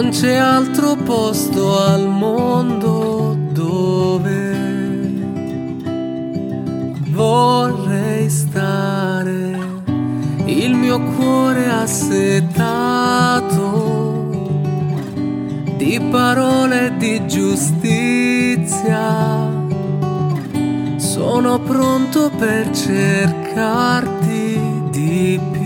Non c'è altro posto al mondo dove vorrei stare. Il mio cuore assetato di parole e di giustizia. Sono pronto per cercarti di più.